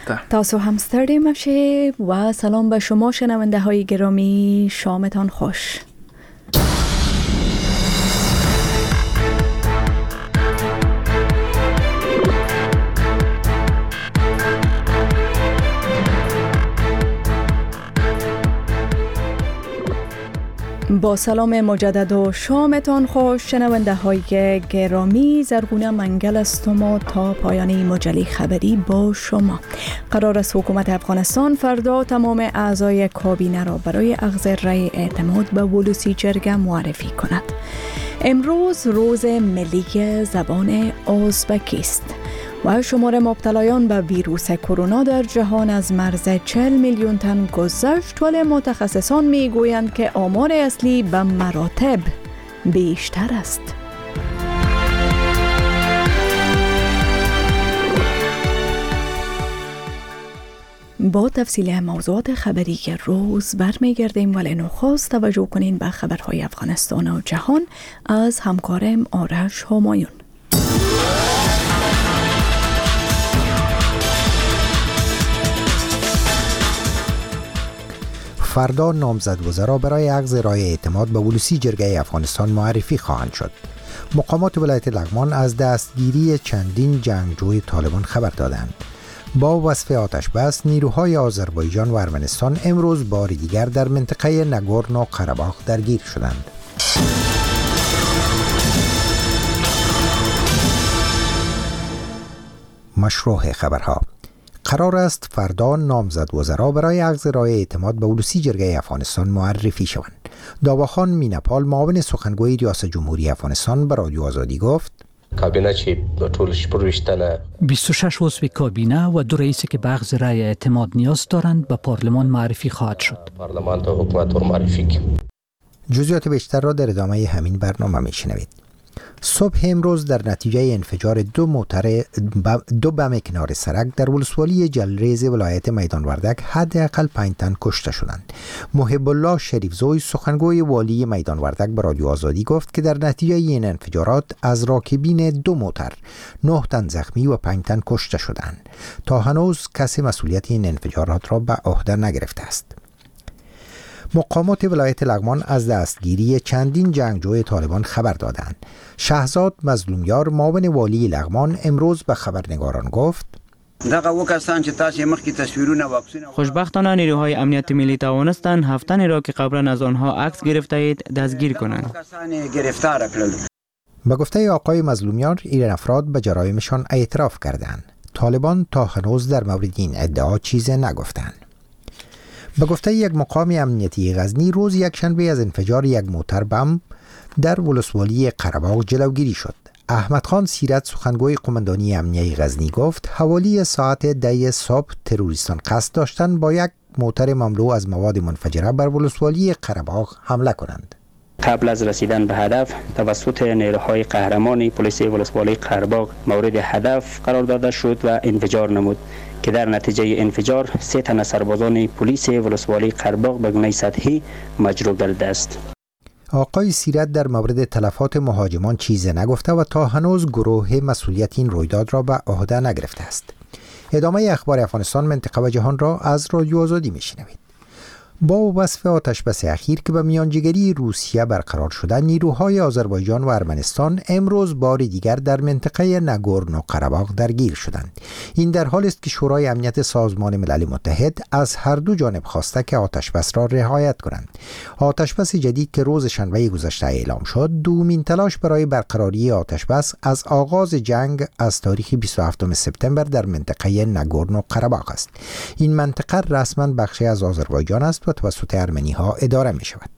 تاسو هم ستړي مشه و سلام به شما شنونده های گرامی، شامتان خوش. با سلام مجدد و شامتان خوش شنونده های گرامی، زرغونه منگل استم و تا پایان این مجله خبری با شما. قرار است حکومت افغانستان فردا تمام اعضای کابینه را برای اخذ رأی اعتماد به ولسی جرگه معرفی کند. امروز روز ملی زبان ازبکی است و شمار مبتلایان به ویروس کرونا در جهان از مرز 40 میلیون تن گذشت، ولی متخصصان میگویند که آمار اصلی به مراتب بیشتر است. با تفصیل موضوعات خبری روز برمیگردیم، ولی نخست توجه کنین به خبرهای افغانستان و جهان از همکارم آرش همایون. فردا نامزدگذارا برای اخذ رأی اعتماد به ولسی جرگه افغانستان معرفی خواهند شد. مقامات ولایت لغمان از دستگیری چندین جنگجوی طالبان خبر دادند. با وصف آتش بس، نیروهای آذربایجان و ارمنستان امروز بار دیگر در منطقه نگورنو قره‌باغ درگیر شدند. مشروع خبرها. قرار است فردا نامزدگذارا برای اخذ رأی اعتماد به ولسی جرگه افغانستان معرفی شوند. داواخان مینپال، معاون سخنگوی ریاست جمهوری افغانستان، به رادیو آزادی گفت: کابینه چې ټول شپږ 26 عضو کابینه و 2 رئیسی که به اخذ رأی اعتماد نیاز دارند به پارلمان معرفی خواهد شد. پارلمان تا حکومت رو معرفی کنیم. جزئیات بیشتر را در ادامه همین برنامه میشنوید. صبح امروز در نتیجه انفجار دو بم کنار سرک در ولسوالی جلریز ولایت میدان وردک حداقل 5 تن کشته شدند. محب الله شریفزوی، سخنگوی والی میدان وردک، به رادیو آزادی گفت که در نتیجه این انفجارات از راکبین 2 موتر 9 تن زخمی و 5 تن کشته شدند. تا هنوز کسی مسئولیت این انفجارات را به عهده نگرفته است. مقامات ولایت لغمان از دستگیری چندین جنگجوی طالبان خبر دادند. شهزاد مظلومیار، معاون والی لغمان، امروز به خبرنگاران گفت: خوشبختانه نیروهای امنیت ملی توانستند 7 تنی را که قبلا از آنها عکس گرفته اید دستگیر کنند. به گفته آقای مظلومیار، این افراد به جرایمشان اعتراف کردند. طالبان تا هنوز در مورد این ادعا چیزی نگفتند. به گفته یک مقام امنیتی غزنی، روز یکشنبه از انفجار یک موتر بم در ولسوالی قره‌باغ جلوگیری شد. احمد خان سیرت، سخنگوی قماندانی امنیتی غزنی، گفت حوالی ساعت 10 صبح تروریستان قصد داشتند با یک موتر مملو از مواد منفجره بر ولسوالی قره‌باغ حمله کنند. قبل از رسیدن به هدف توسط نیروهای قهرمان پلیس ولسوالی قره‌باغ مورد هدف قرار داده شد و انفجار نمود که در نتیجه انفجار 3 تن سربازان پلیس ولسوالی قره‌باغ به گونه سطحی مجروح گردیده است. آقای سیرت در مورد تلفات مهاجمان چیزی نگفته و تا هنوز گروه مسئولیت این رویداد را به عهده نگرفته است. ادامه اخبار افغانستان، منطقه و جهان را از رادیو آزادی میشنوید. با وصف آتش بس اخیر که به میانجیگری روسیه برقرار شده، نیروهای آذربایجان و ارمنستان امروز بار دیگر در منطقه نگورنو قره‌باغ درگیر شدند. این در حالی است که شورای امنیت سازمان ملل متحد از هر دو جانب خواسته که آتش بس را رعایت کنند. آتش بس جدید که روز شنبه گذشته اعلام شد، دومین تلاش برای برقراری آتش بس از آغاز جنگ از تاریخ 27 سپتامبر در منطقه نگورنو قره‌باغ است. این منطقه رسما بخشی از آذربایجان است و توسط ارمنی ها اداره می شود.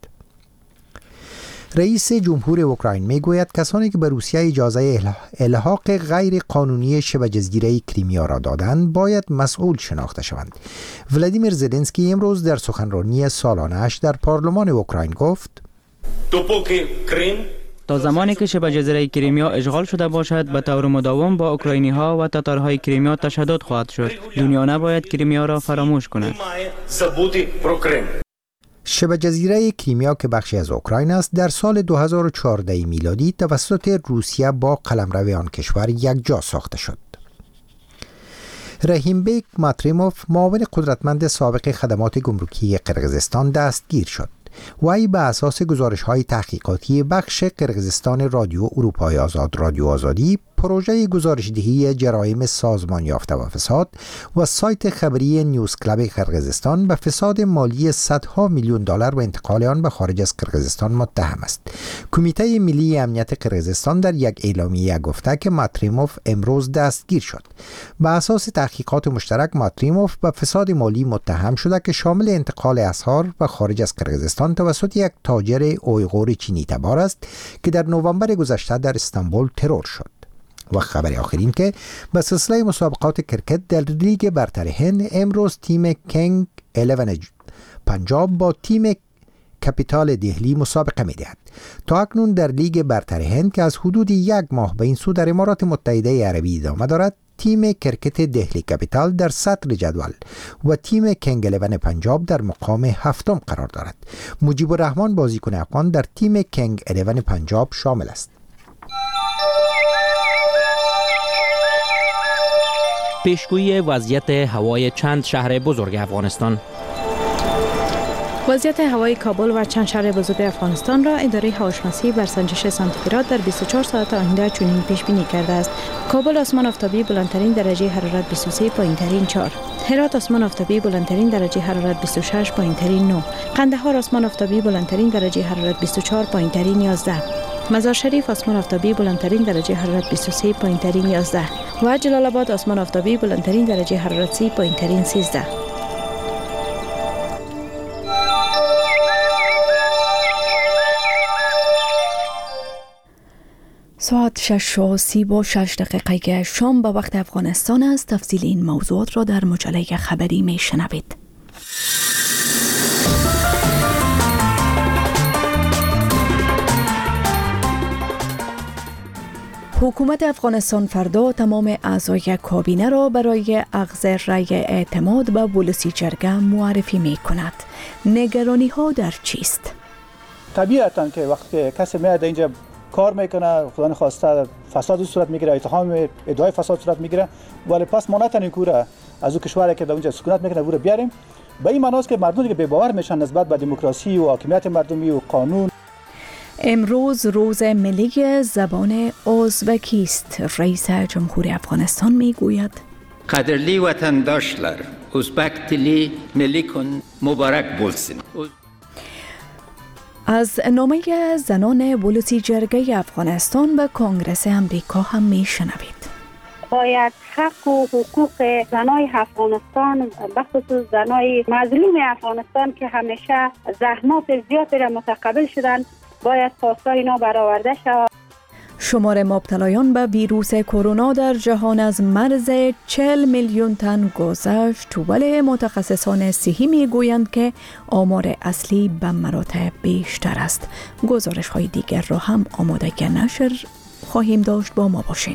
رئیس جمهور اوکراین می گوید کسانی که به روسیه اجازه الحاق غیر قانونی شبه جزیره کریمیا را دادند باید مسئول شناخته شوند. ولادیمیر زلنسکی امروز در سخنرانی سالانه‌اش در پارلمان اوکراین گفت: تا زمانی که شبه جزیره کریمیا اشغال شده باشد، به طور مداوم با اوکراینی ها و تاتارهای کریمیا تشدد خواهد شد. دنیا نباید کریمیا را فراموش کند. شبه جزیره کریمیا که بخشی از اوکراین است، در سال 2014 میلادی توسط روسیه با قلمرو آن کشور یک جا ساخته شد. رحیمبک ماتریموف معاون قدرتمند سابق خدمات گمرکی قرقیزستان دستگیر شد. وی به اساس گزارش‌های تحقیقاتی بخش قرقیزستان رادیو اروپای آزاد رادیو آزادی، پروژه گزارشدهی جرایم سازمان یافته و فساد و سایت خبری نیوز کلاب قرقیزستان به فساد مالی صدها میلیون دلار و انتقال آن به خارج از قرقیزستان متهم است. کمیته ملی امنیت قرقیزستان در یک اعلامیه گفته که ماتریموف امروز دستگیر شد. به اساس تحقیقات مشترک، ماتریموف به فساد مالی متهم شده که شامل انتقال اسعار به خارج از قرقیزستان توسط یک تاجر اویغور چینی تبار است که در نوامبر گذشته در استانبول ترور شد. و خبر آخرین که به سلسله مسابقات کرکت در لیگ برتر هند، امروز تیم کنگ 11 پنجاب با تیم کپیتال دهلی مسابقه می دهد. تا اکنون در لیگ برتر هند که از حدود یک ماه به این سو در امارات متحده عربی ادامه دارد، تیم کرکت دهلی کپیتال در صدر جدول و تیم کنگ 11 پنجاب در مقام هفتم قرار دارد. مجیب الرحمن بازیکن افغان در تیم کنگ 11 پنجاب شامل است. پیشگویی وضعیت هوای چند شهر بزرگ افغانستان. وضعیت هوای کابل و چند شهر بزرگ افغانستان را اداره هواشناسی بر سنجش سانتیگراد در 24 ساعت آینده چنین پیش بینی کرده است. کابل آسمان آفتابی بلندترین درجه حرارت 23، پایینترین 4. هرات آسمان آفتابی بلندترین درجه حرارت 26، پایینترین 9. قندهار آسمان آفتابی بلندترین درجه حرارت 24، پایینترین 11. مزار شریف آسمان آفتابی بلندترین درجه حرارت 23، پایینترین 11 و جلال آباد آسمان آفتابی بلندترین درجه حرارت 30، پایینترین 13. ساعت 6:36 شام به وقت افغانستان است. تفصیل این موضوعات را در مجله خبری می شنوید. حکومت افغانستان فردا تمام اعضای کابینه را برای اخذ رأی اعتماد به ولسی جرگه معرفی می کند. نگرانی ها در چیست؟ طبیعتاً که وقتی کسی میاد اینجا کار میکنه، خدا نخواسته فساد صورت میگیره، اتهام ادعای فساد صورت میگیره، ولی پس ما نتونیم کوره از اون کشوری که در اونجا سکونت میکنه بوره بیاریم. به این معناست که مردم که بی‌باور میشن نسبت به دموکراسی و حاکمیت مردمی و قانون. امروز روز ملی زبان ازبکی است. رئیس جمهور افغانستان میگوید قدرلی وطنداشتlar ازبک تلی ملی کن مبارک بولسین. از نامه زنان ولسی جرگه افغانستان به کنگره امریکا هم میشنوید. باید حق و حقوق زنای افغانستان، بخصوص زنای مظلوم افغانستان که همیشه زحمات زیادی را متقبل شدن، باید خواستای اینا برآورده شود. شمار مبتلایان به ویروس کرونا در جهان از مرز 40 میلیون تن گذشت، ولی متخصصان صحی میگویند که آمار اصلی به مراتب بیشتر است. گزارش های دیگر را هم آمادگی نشر خواهیم داشت. با ما باشین.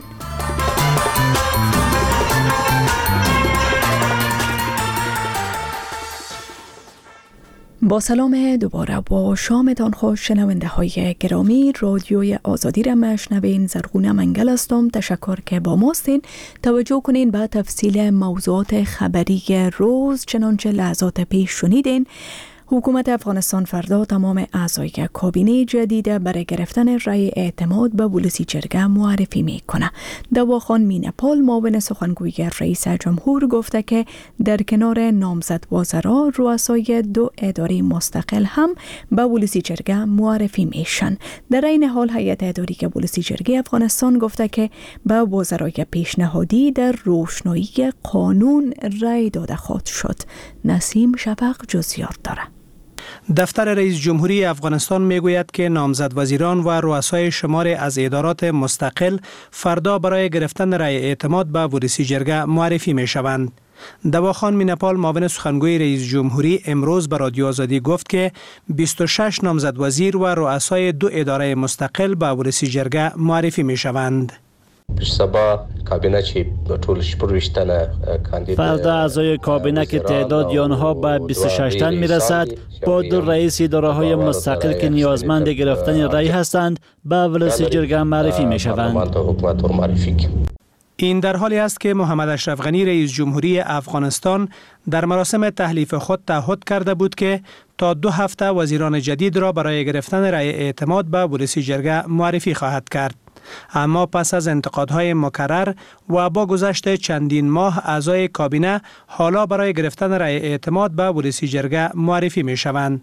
با سلام دوباره، با شامتان خوش شنونده های گرامی. رادیوی آزادی را مشنوین. زرغونه منگل هستم. تشکر که با ماستین. توجه کنین به تفصیل موضوعات خبری روز. چنانچه لحظات پیش شنیدین، حکومت افغانستان فردا تمام اعضای کابینه جدید برای گرفتن رأی اعتماد به ولسی جرگه معرفی میکنه. دواخان مینپال معاون سخنگوی رئیس جمهور گفته که در کنار نامزد وزرا، رؤسای 2 اداره مستقل هم به ولسی جرگه معرفی میشن. در این حال هیئت اداری ولسی جرگه افغانستان گفته که به وزرای پیشنهادی در روشنایی قانون رأی داده خواهد شد. نسیم شفق جزئیات داره. دفتر رئیس جمهوری افغانستان میگوید که نامزد وزیران و رؤسای شمار از ادارات مستقل فردا برای گرفتن رأی اعتماد به ولسی جرگه معرفی می شوند. دواخان مینپال معاون سخنگوی رئیس جمهوری امروز به رادیو آزادی گفت که 26 نامزد وزیر و رؤسای 2 اداره مستقل به ولسی جرگه معرفی می شوند. فردا اعضای کابینه که تعداد آنها به 26 تن میرسد، با 2 رئیس اداره های مستقل که نیازمند گرفتن رأی هستند به ولسی جرگه معرفی می شوند. این در حالی است که محمد اشرف غنی رئیس جمهوری افغانستان در مراسم تحلیف خود تعهد کرده بود که تا 2 هفته وزیران جدید را برای گرفتن رأی اعتماد به ولسی جرگه معرفی خواهد کرد. اما پس از انتقادهای مکرر و با گذشت چندین ماه اعضای کابینه حالا برای گرفتن رأی اعتماد به ولسی جرگه معرفی می شوند.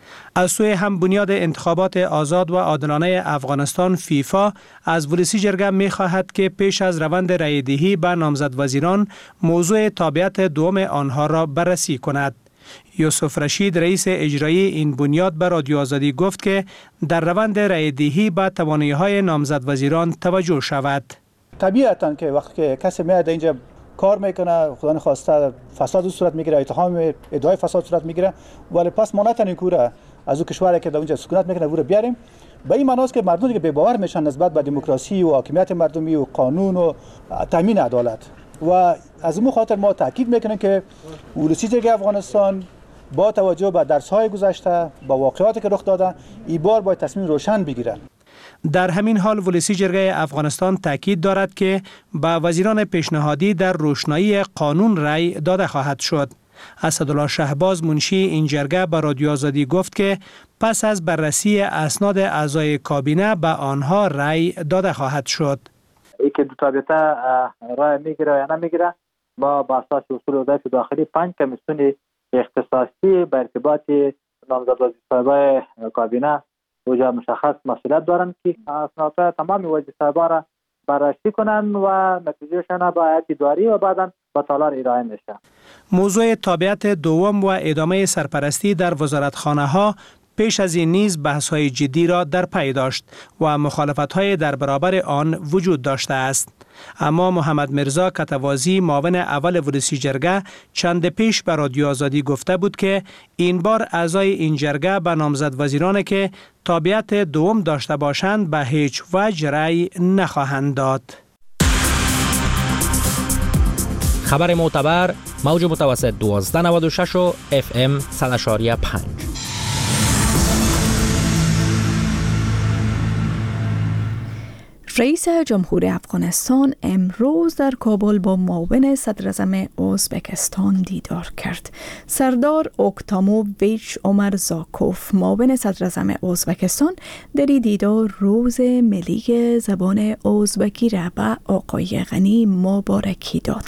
از سوی هم بنیاد انتخابات آزاد و عادلانه افغانستان فیفا از ولسی جرگه می خواهد که پیش از روند رأی دهی به نامزد وزیران موضوع تابعیت دوم آنها را بررسی کند. یوسف رشید رئیس اجرایی این بنیاد به رادیو آزادی گفت که در روند رأی دهی به توانایی‌های نامزد وزیران توجه شود. طبیعتاً که وقتی که کسی میاد اینجا کار میکنه، خدا نخواسته فساد صورت میگیره، اتهام ادعای فساد صورت میگیره، ولی پس ما نتونیم کوره از اون کشوری که در اونجا سکونت میکنه رو بیاریم. به این معناست که مردم که به باور میشن نسبت به دموکراسی و حاکمیت مردمی و قانون و تامین عدالت، و از این خاطر ما تاکید میکنیم که ولسی جرگه افغانستان با توجه به درس‌های گذشته، با واقعاتی که رخ داده، این بار باید تصمیم روشن بگیرن. در همین حال ولسی جرگه افغانستان تاکید دارد که به وزیران پیشنهادی در روشنایی قانون رأی داده خواهد شد. اسدالله شهباز منشی این جرگه به رادیو آزادی گفت که پس از بررسی اسناد اعضای کابینه به آنها رأی داده خواهد شد. ای که دو تابعیت رأی میگیره یا نمیگیره، با اساس اصول وظایف داخلی 5 کمیسیون اختصاصی به ارتباط نامزد وزیرای کابینه وجا مشخص مسئولیت دارند که اسناد تمام وزیرای را بررسی کنند و نتیجهشان به هیئت اداری و بعدا به تالار ارائه میشه. موضوع تابعیت دوم و ادامه سرپرستی در وزارتخانه‌ها پیش از این نیز بحث‌های جدی را در پی داشت و مخالفت‌های در برابر آن وجود داشته است. اما محمد مرزا کتوازی معاون اول ولسی جرگه چند پیش به رادیو آزادی گفته بود که این بار اعضای این جرگه به نامزد وزیرانی که تابعیت دوم داشته باشند به هیچ وجه رأی نخواهند داد. خبر معتبر موج متوسط 1296 و FM 100.5. رئیس جمهور افغانستان امروز در کابل با معاون صدراعظم ازبکستان دیدار کرد. سردار اوکتاموویچ عمر زاکوف معاون صدراعظم ازبکستان در دیدار روز ملی زبان ازبکی را به آقای غنی مبارکی داد.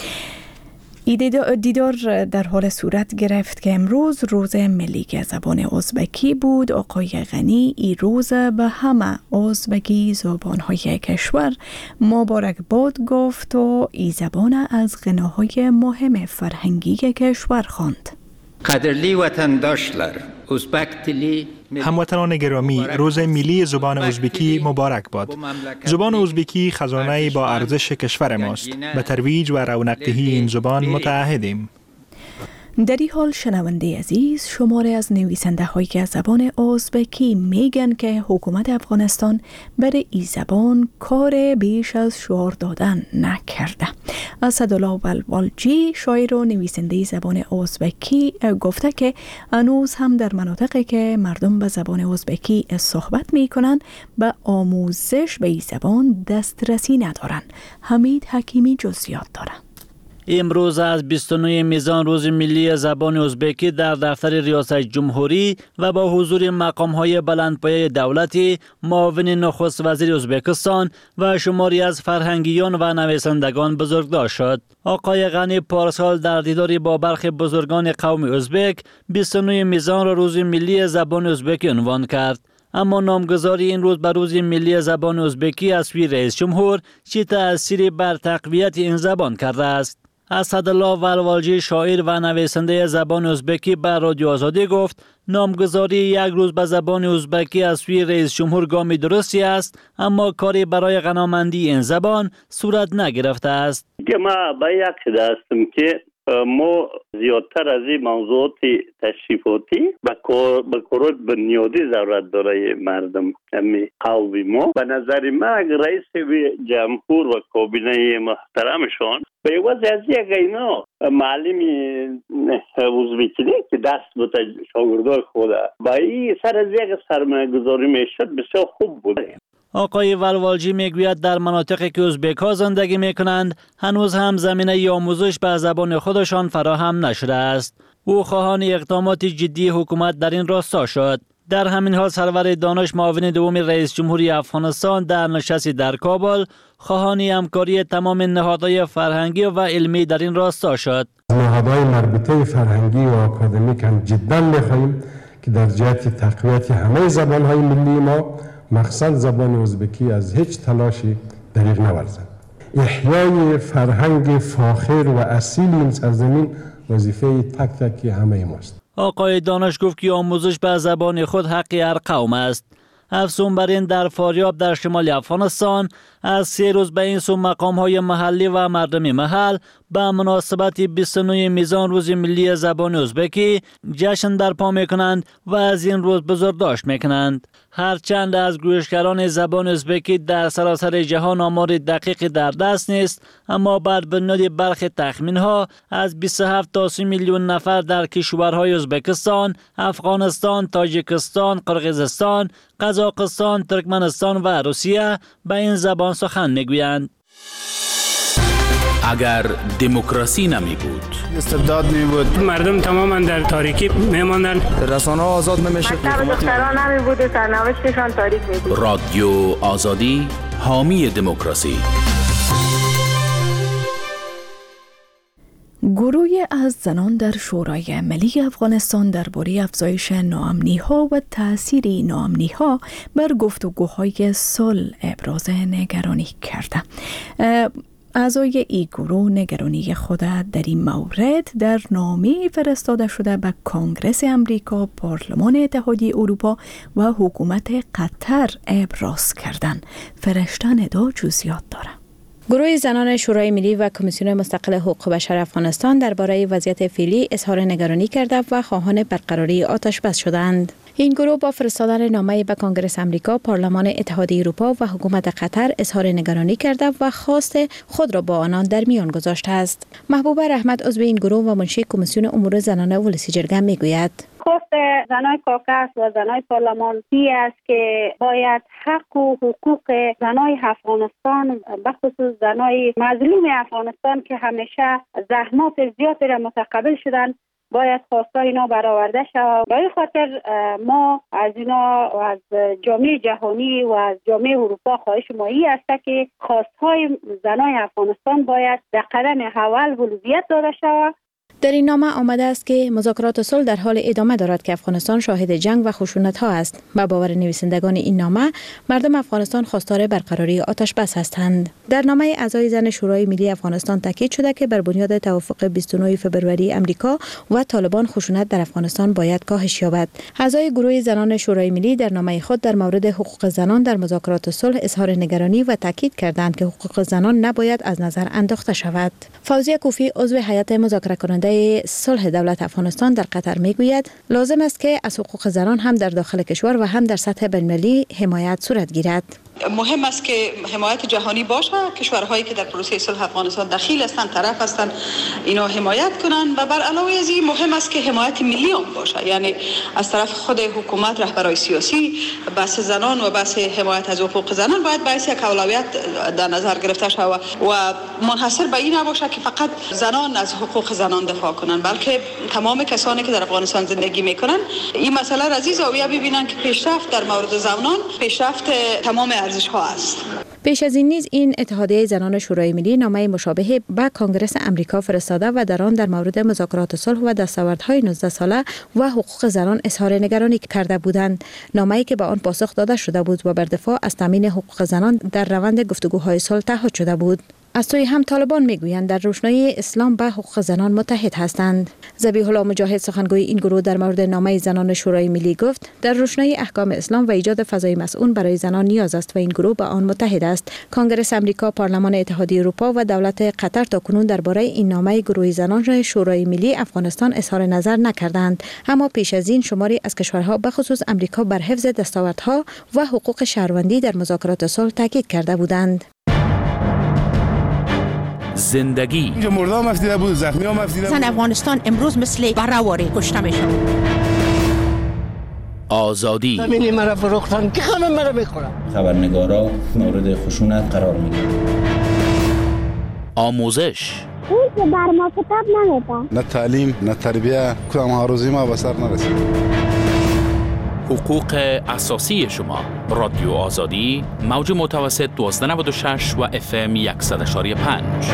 دیدار در حال صورت گرفت که امروز روز ملی زبان ازبکی بود. آقای غنی این روز به همه ازبکی زبانهای کشور مبارکباد گفت و این زبان از غناهای مهم فرهنگی کشور خواند. قدرلی وطنداشتlar ازبک دلی هموطنان گرامی، روز ملی زبان ازبکی مبارک باد. زبان ازبکی خزانه با ارزش کشور ماست. به ترویج و رونق دهی این زبان متعهدیم. در این حال شنونده عزیز، شماره از نویسنده هایی که از زبان ازبکی میگن که حکومت افغانستان برای این زبان کار بیش از شعار دادن نکرده. اسدالله بلوالجی شاعر و نویسنده زبان ازبکی گفته که هنوز هم در مناطقی که مردم به زبان ازبکی صحبت میکنن به آموزش به این زبان دسترسی ندارن. حمید حکیمی جزئیات داره. امروز از 29 میزان روز ملی زبان ازبکی در دفتر ریاست جمهوری و با حضور مقام‌های بلندپایه دولتی، معاون نخست وزیر ازبکستان و شماری از فرهنگیان و نویسندگان بزرگداشت شد. آقای غنی پارسال در دیداری با برخی بزرگان قوم ازبک 29 میزان را روز ملی زبان ازبکی عنوان کرد. اما نامگذاری این روز بر روز ملی زبان ازبکی از سوی رئیس جمهور چه تأثیری بر تقویت این زبان کرده است؟ اسدالله بلوالجی شاعر و نویسنده زبان ازبکی به رادیو آزادی گفت نامگذاری یک روز به زبان ازبکی از سوی رئیس جمهور گامی درستی است، اما کاری برای غنامندی این زبان صورت نگرفته است. ما با یک هستم که ما زیادتر از این موضوعات تشریفاتی به کارات بنیادی ضرورت داره مردم همین قومی ما. به نظر من اگر رئیس جمهور و کابینه محترمشان به وضع از یک اینا معلم ازبکی که دست به شاگردای خود با این سر از یک سرمایه گذاری میشد بسیار خوب بوده. آقای ولوالجی میگوید در مناطقی که ازبک‌ها زندگی میکنند هنوز هم زمینه آموزش به زبان خودشان فراهم نشده است. او خواهان اقدامات جدی حکومت در این راستا شد. در همین حال سرور دانش معاون دوم رئیس جمهوری افغانستان در نشستی در کابل خواهان همکاری تمام نهادهای فرهنگی و علمی در این راستا شد. نهادهای مربوطه فرهنگی و آکادمیک هم جدا می‌خواهیم که در جهت تقویت همه زبان‌های ملی ما مخصوصا زبان ازبکی از هیچ تلاشی دریغ نورزد. احیای فرهنگ فاخر و اصیل این سرزمین وظیفه تک تک همه ماست. آقای دانش گفت که آموزش به زبان خود حق هر قوم است. افزون بر این در فاریاب در شمال افغانستان از 3 روز به این سو مقام‌های محلی و مردمی محل به مناسبت 29 میزان روز ملی زبان ازبکی جشن برپا می‌کنند و از این روز بزرگداشت می‌کنند. هرچند از گویشگران زبان ازبکی در سراسر جهان آمار دقیق در دست نیست، اما بر بنیاد برخی تخمین‌ها از 27 تا 30 میلیون نفر در کشورهای ازبکستان، افغانستان، تاجیکستان، قرقیزستان، قزاقستان، ترکمنستان و روسیه به این زبان سخن میگویند. اگر دموکراسی نمی بود، استبداد می بود، مردم تماما در تاریکی میماندند، رسانه ها آزاد نمیشد، دختران نمی بود و سرنوشتشان تاریک می بود. رادیو آزادی حامی دموکراسی. گروهی از زنان در شورای ملی افغانستان درباره افزایش ناامنی‌ها و تأثیر ناامنی‌ها بر گفتگوهای صلح ابراز نگرانی کرده. اعضای این گروه نگرانی خود در این مورد در نامه فرستاده شده به کنگره امریکا، پارلمان اتحادیه اروپا و حکومت قطر ابراز کردند. فرشته ندا جزئیات داره. گروه زنان شورای ملی و کمیسیون مستقل حقوق بشر افغانستان درباره وضعیت فعلی اظهار نگرانی کرده و خواهان برقراری آتش بس شدند. این گروه با فرستادن نامه به کنگره امریکا، پارلمان اتحادیه اروپا و حکومت قطر اظهار نگرانی کرده و خواست خود را با آنان در میان گذاشته است. محبوبه رحمت عضو این گروه و منشی کمیسیون امور زنان ولسی جرگه میگوید: خواست زنای کاکس و زنای پارلمانی است که باید حق و حقوق زنای افغانستان، بخصوص زنای مظلوم افغانستان که همیشه زحمات زیادی را متقبل شدن، باید خواستای اینا برآورده شود. برای خاطر ما از اینا و از جامعه جهانی و از جامعه اروپا خواهش ما این است که خواستهای زنای افغانستان باید در قدم اول اولویت داده شود. در این نامه آمده است که مذاکرات صلح در حال ادامه دارد که افغانستان شاهد جنگ و خشونت ها است. با باور نویسندگان این نامه، مردم افغانستان خواستار برقراری آتش بس هستند. در نامه اعضای زن شورای ملی افغانستان تاکید شده که بر بنیاد توافق 29 فوریه امریکا و طالبان خشونت در افغانستان باید کاهش یابد. اعضای گروه زنان شورای ملی در نامه خود در مورد حقوق زنان در مذاکرات صلح اظهار نگرانی و تاکید کردند که حقوق زنان نباید از نظر انداخته شود. فوزیه کوفی عضو هیئت مذاکره کننده صلح دولت افغانستان در قطر میگوید لازم است که از حقوق زنان هم در داخل کشور و هم در سطح بین‌المللی حمایت صورت گیرد. مهم است که حمایت جهانی باشه. کشورهایی که در پروسه صلح افغانستان دخیل هستند، طرف هستند، اینا حمایت کنند و بر علاوه از این مهم است که حمایت ملی هم باشه، یعنی از طرف خود حکومت، رهبران سیاسی، بحث زنان و بحث حمایت از حقوق زنان باید بحث یک اولویت در نظر گرفته شود و منحصر به این نباشه که فقط زنان از حقوق زنان دفاع کنند، بلکه تمام کسانی که در افغانستان زندگی میکنند این مسئله را از این زاویه ببینند که پیشرفت در مورد زنان پیشرفت تمام ارزش ها است. پیش از این نیز این اتحادیه زنان شورای ملی نامه مشابه به کنگره امریکا فرستاده و در آن در مورد مذاکرات صلح و دستاوردهای 19 ساله و حقوق زنان اظهار نگرانی کرده بودند. نامه‌ای که به آن پاسخ داده شده بود و بر دفاع از تامین حقوق زنان در روند گفتگوهای صلح تعهد شده بود. از سوی هم طالبان میگویند در روشنایی اسلام به حقوق زنان متحد هستند. ذبیح الله مجاهد سخنگوی این گروه در مورد نامه زنان شورای ملی گفت در روشنایی احکام اسلام و ایجاد فضای مسئول برای زنان نیاز است و این گروه به آن متحد است. کنگره امریکا، پارلمان اتحادیه اروپا و دولت قطر تاکنون درباره این نامه گروه زنان شورای ملی افغانستان اظهار نظر نکردند، اما پیش از این شماری از کشورها به خصوص امریکا بر حفظ دستاوردها و حقوق شهروندی در مذاکرات صلح تاکید کرده بودند. زندگی مردم مفیده بود، زخمی ها مفیده بود. زن افغانستان امروز مثل برهواری کشته میشن. آزادی. ببینی مرا فروختن که همه مرا میخورن. خبرنگارا مورد خشونت قرار میگیرن. آموزش. اون که بر ما کتاب نمیدن. نه تعلیم نه تربیه کدام آرزوی ما به سر نرسید. حقوق اساسی شما. رادیو آزادی، موج متوسط 1296 و FM 100.5.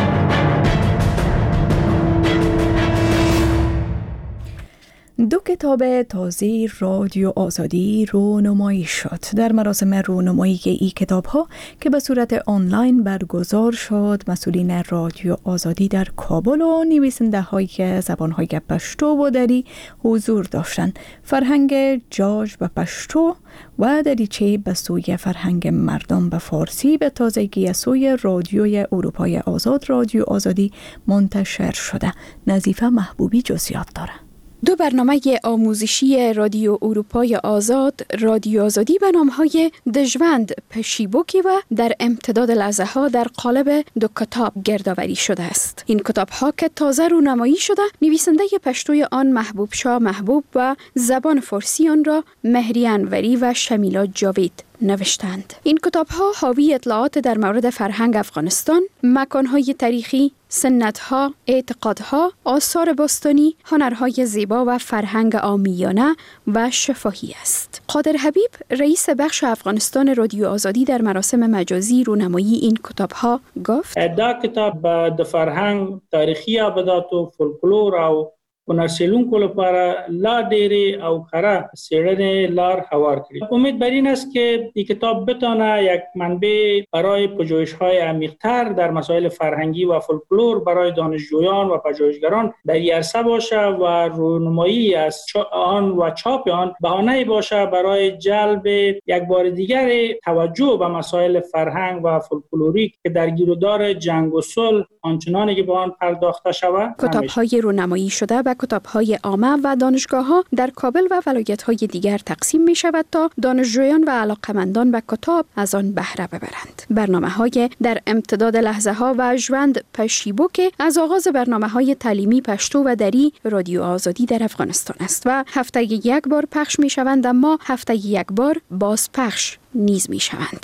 دو کتاب تازه رادیو آزادی رونمایی شد. در مراسم رونمایی این کتاب‌ها که به صورت آنلاین برگزار شد، مسئولین رادیو آزادی در کابل و نویسنده‌هایی که زبان‌های پشتو و دری حضور داشتند. فرهنگ جاج به پشتو و دریچه به سوی فرهنگ مردم به فارسی به تازگی از سوی رادیوی اروپای آزاد رادیو آزادی منتشر شده. نظیفه محبوبی جزئیات داره. دو برنامه آموزشی رادیو اروپای آزاد رادیو آزادی به نام‌های دژوند پشیبوکی و در امتداد لحظه ها در قالب دو کتاب گردآوری شده است. این کتاب ها که تازه رونمایی شده، نویسنده پشتوی آن محبوب شاه محبوب و زبان فارسی آن را مهری انوری و شمیلا جاوید نوشتند. این کتاب‌ها حاوی اطلاعات در مورد فرهنگ افغانستان، مکان‌های تاریخی، سنت‌ها، اعتقادها، آثار باستانی، هنرهای زیبا و فرهنگ عامیانه و شفاهی است. قادر حبیب، رئیس بخش افغانستان رادیو آزادی در مراسم مجازی رونمایی این کتاب‌ها گفت: دا کتاب د فرهنگ تاریخي ابدات او فولکلور او هنرسیلونکو لپاره لا ډېرې او کره څېړنې لار هوار کړي. امید بر این است که این کتاب بتونه یک منبع برای پژوهش‌های عمیق‌تر در مسائل فرهنگی و فولکلور برای دانشجویان و پژوهشگران در این عرصه باشه و رونمایی از آن و چاپ آن بهانه‌ای باشه برای جلب یک بار دیگر توجه به مسائل فرهنگ و فولکلوری که در گیرودار جنگ و صلح آنچنانی که به آن پرداخته شود. کتاب‌های رونمایی شده به کتاب‌های عامه و دانشگاه‌ها در کابل و ولایت‌های دیگر تقسیم می‌شود تا دانشجویان و علاقه‌مندان به کتاب از آن بهره ببرند. برنامه‌های در امتداد لحظه‌ها و ژوند پشیبوک از آغاز برنامه‌های تعلیمی پشتو و دری رادیو آزادی در افغانستان است و هفته‌ای یک بار پخش می‌شوند، اما هفته‌ای یک بار بازپخش نیز می‌شوند.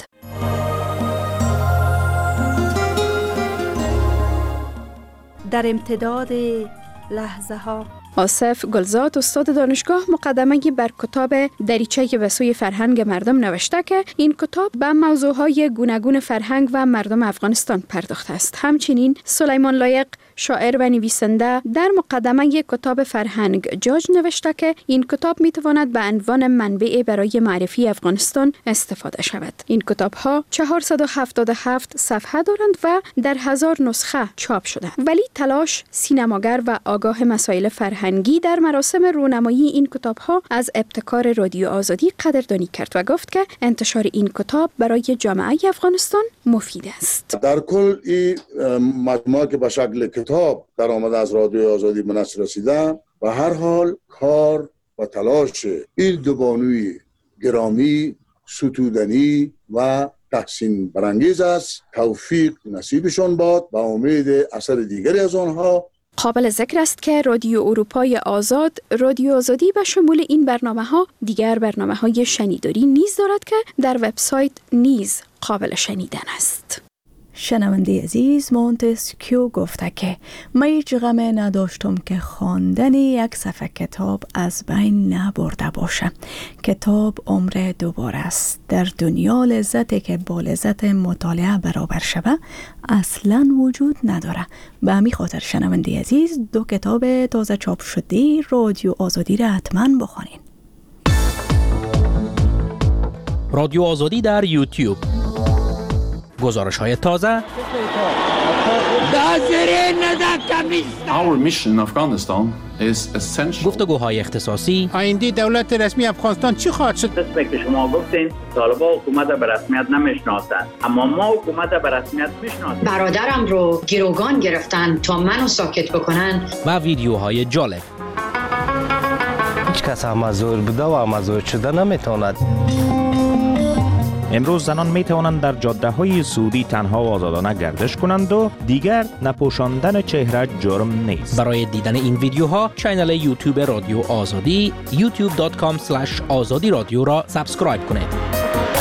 در امتداد لحظه ها. آصف گلزاد، استاد دانشگاه، مقدمه بر کتاب دریچه به سوی فرهنگ مردم نوشته که این کتاب به موضوعهای گوناگون فرهنگ و مردم افغانستان پرداخته است. همچنین سلیمان لایق، شاعر و نویسنده، در مقدمه کتاب فرهنگ جاج نوشته که این کتاب میتواند به عنوان منبع برای معرفی افغانستان استفاده شود. این کتاب‌ها 477 صفحه دارند و در 1000 نسخه چاپ شده. ولی تلاش سینماگر و آگاه مسائل فرهنگی در مراسم رونمایی این کتاب‌ها از ابتکار رادیو آزادی قدردانی کرد و گفت که انتشار این کتاب برای جامعه افغانستان مفید است. در کل این مجموعه که به شکل کتاب در آمده از رادیو آزادی به نشر رسیده و هر حال کار و تلاش این دو بانوی گرامی ستودنی و تحسین برانگیز است. توفیق نصیبشان باد و امید اثر دیگری از آنها. قابل ذکر است که رادیو اروپای آزاد رادیو آزادی به شمول این برنامه‌ها دیگر برنامه‌های شنیداری نیز دارد که در وبسایت نیز قابل شنیدن است. شنونده عزیز، مونتسکیو گفته که من هیچ غم نداشتم که خواندن یک صفحه کتاب از بین نبرده باشه. کتاب عمر دوباره است. در دنیا لذتی که با لذت مطالعه برابر شوه اصلا وجود نداره. به همین خاطر شنونده عزیز، دو کتاب تازه چاپ شده رادیو آزادی را حتما بخوانید. رادیو آزادی در یوتیوب، گزارش های تازه، گفتگوهای اختصاصی، آینده دولت رسمی افغانستان چی خواهد شد؟ قسمی که شما گفتین طالبان حکومت به رسمیت نمیشناسند، اما ما حکومت به رسمیت میشناسیم. برادرم رو گروگان گرفتن تا منو ساکت بکنن و ویدیوهای جالب. هیچ کس امازور بوده و امازور شده نمیتواند. امروز زنان می توانند در جاده های سعودی تنها و آزادانه گردش کنند و دیگر نپوشاندن چهره جرم نیست. برای دیدن این ویدیوها کانال یوتیوب رادیو آزادی youtube.com/azadi رادیو را سابسکرایب کنید.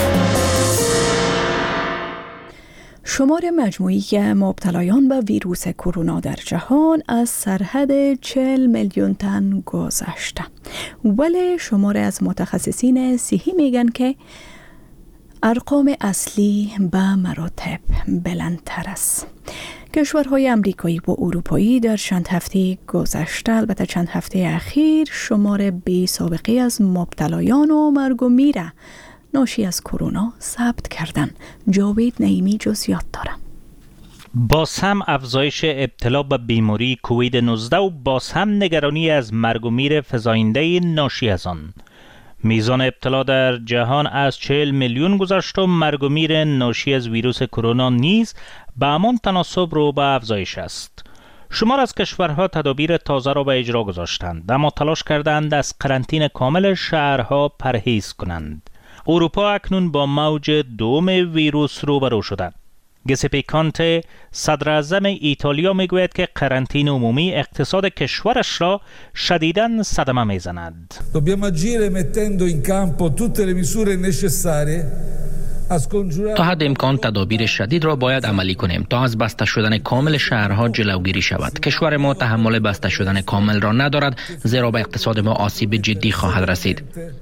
شمار مجموعی مبتلایان به ویروس کرونا در جهان از سرحد 40 میلیون تن گذشته، ولی شمار از متخصصین صحی میگن که ارقام اصلی به مراتب بلندتر است. کشورهای امریکایی و اروپایی در چند هفته گذشته، البته چند هفته اخیر، شمار بی سابقه از مبتلایان و مرگ و میره ناشی از کرونا ثبت کردن. جاوید نعیمی جزئیات داره. باز هم افزایش ابتلا به بیماری کووید 19 و باز هم نگرانی از مرگ و میر فزاینده ناشی از آن. میزان ابتلا در جهان از 40 میلیون گذشت و مرگ و میر ناشی از ویروس کرونا نیز به همان تناسب رو به افزایش است. شمار از کشورها تدابیر تازه را به اجرا گذاشتند، اما تلاش کردند از قرنطینه کامل شهرها پرهیز کنند. اروپا اکنون با موج دوم ویروس روبرو شده. گیوسپی کانته صدر اعظم ایتالیا میگوید که قرنطینه عمومی اقتصاد کشورش را شدیداً صدمه میزند. Dobbiamo agire mettendo in campo tutte le misure necessarie. تا حد امکان تدابیر شدید را باید عملی کنیم تا از بسته شدن کامل شهرها جلوگیری شود. کشور ما تحمل بسته شدن کامل را ندارد، زیرا به اقتصاد ما آسیب جدی خواهد رسید.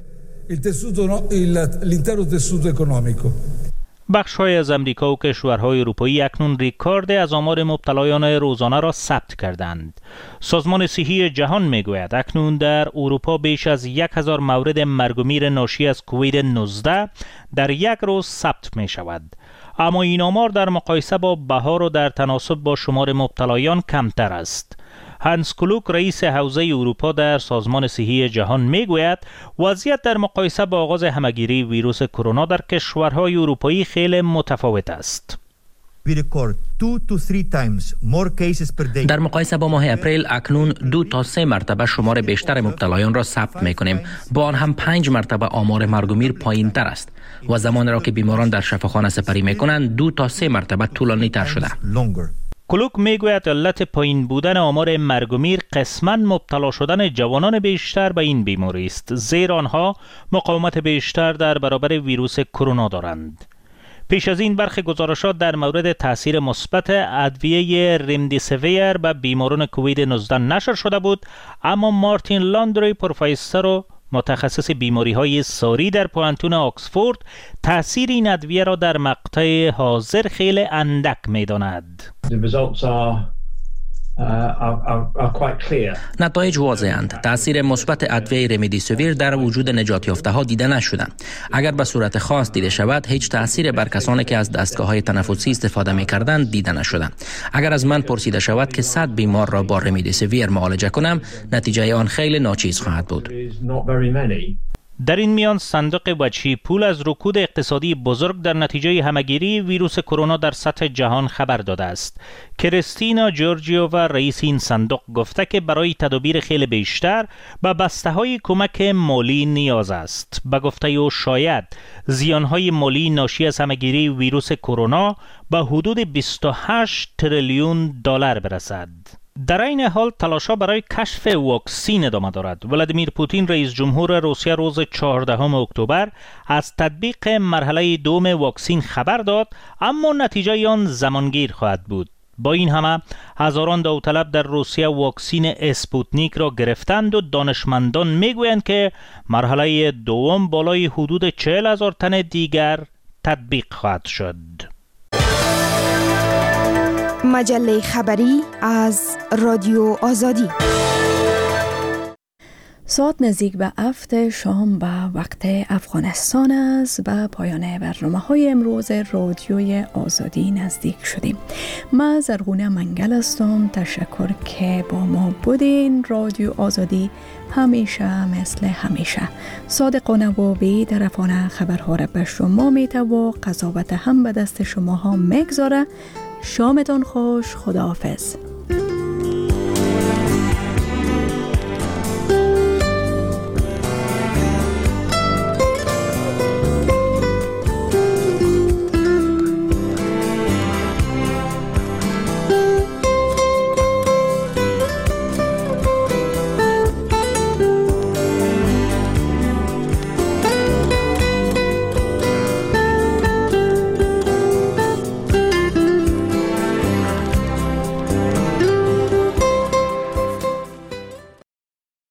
L'intero tessuto economico. بخش‌های از امریکا و کشورهای اروپایی اکنون ریکارد از آمار مبتلایان روزانه را ثبت کردند. سازمان صحی جهان میگوید اکنون در اروپا بیش از 1000 مورد مرگ و میر ناشی از کووید 19 در یک روز ثبت می شود. اما این آمار در مقایسه با بهار و در تناسب با شمار مبتلایان کمتر است. هانس کلوک رئیس حوزه اروپا در سازمان صحی جهان میگوید وضعیت در مقایسه با آغاز همهگیری ویروس کرونا در کشورهای اروپایی خیلی متفاوت است. در مقایسه با ماه اپریل اکنون 2 تا 3 مرتبه شمار بیشتر مبتلایان را ثبت می‌کنیم. با آن هم 5 مرتبه آمار مرگ و میر پایین‌تر است و زمانی را که بیماران در شفاخانه سپری می‌کنند 2 تا 3 مرتبه طولانی‌تر شده. کلوک میگوید علت پایین بودن آمار مرگ و میر قسماً مبتلا شدن جوانان بیشتر به این بیماری است، زیرا آنها مقاومت بیشتر در برابر ویروس کرونا دارند. پیش از این برخی گزارشات در مورد تاثیر مثبت ادویه رمدیسیویر به بیماران کووید 19 نشر شده بود، اما مارتین لاندری پروفسور و متخصص بیماری‌های ساری در پوهنتون آکسفورد تأثیر این ادویه را در مقطع حاضر خیلی اندک می‌داند. نتایج واضح‌اند. تأثیر مثبت ادویه رمدیسیویر در وجود نجات یافته‌ها دیده نشده. اگر به صورت خاص دیده شود، هیچ تأثیر بر کسانی که از دستگاه‌های تنفسی استفاده می‌کردند دیده نشده. اگر از من پرسیده شود که 100 بیمار را با رمدیسیویر معالجه کنم، نتیجه آن خیلی ناچیز خواهد بود. در این میان صندوق وجهی پول از رکود اقتصادی بزرگ در نتیجه همهگیری ویروس کرونا در سطح جهان خبر داده است. کریستینا جورجیووا رئیس این صندوق گفته که برای تدابیر خیلی بیشتر به بسته‌های کمک مالی نیاز است. به گفته او شاید زیان‌های مالی ناشی از همهگیری ویروس کرونا به حدود 28 تریلیون دلار برسد. در این حال تلاش‌ها برای کشف واکسین ادامه دارد. ولادیمیر پوتین رئیس جمهور روسیه روز 14 اکتبر از تطبیق مرحله دوم واکسین خبر داد، اما نتیجه آن زمانگیر خواهد بود. با این همه هزاران داوطلب در روسیه واکسین اسپوتنیک را گرفتند و دانشمندان میگویند که مرحله دوم بالای حدود 40,000 تن دیگر تطبیق خواهد شد. مجله خبری از رادیو آزادی. ساعت نزدیک به 7 شام به وقت افغانستان است. به پایان برنامه‌های امروز رادیوی آزادی نزدیک شدیم. من زرغونه منگل هستم. تشکر که با ما بودین. رادیو آزادی همیشه مثل همیشه صادقانه و بی‌طرفانه خبرها را به شما میده و قضاوت هم به دست شما ها میگذاره. شامتان خوش. خداحافظ.